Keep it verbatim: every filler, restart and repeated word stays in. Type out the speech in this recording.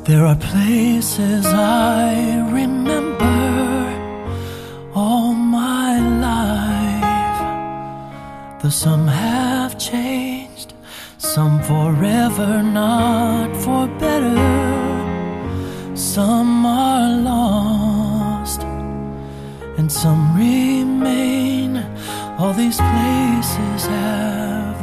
There are places I remember all my life, though some have changed, some forever, not for better. Some are lost, and some remain. All these places have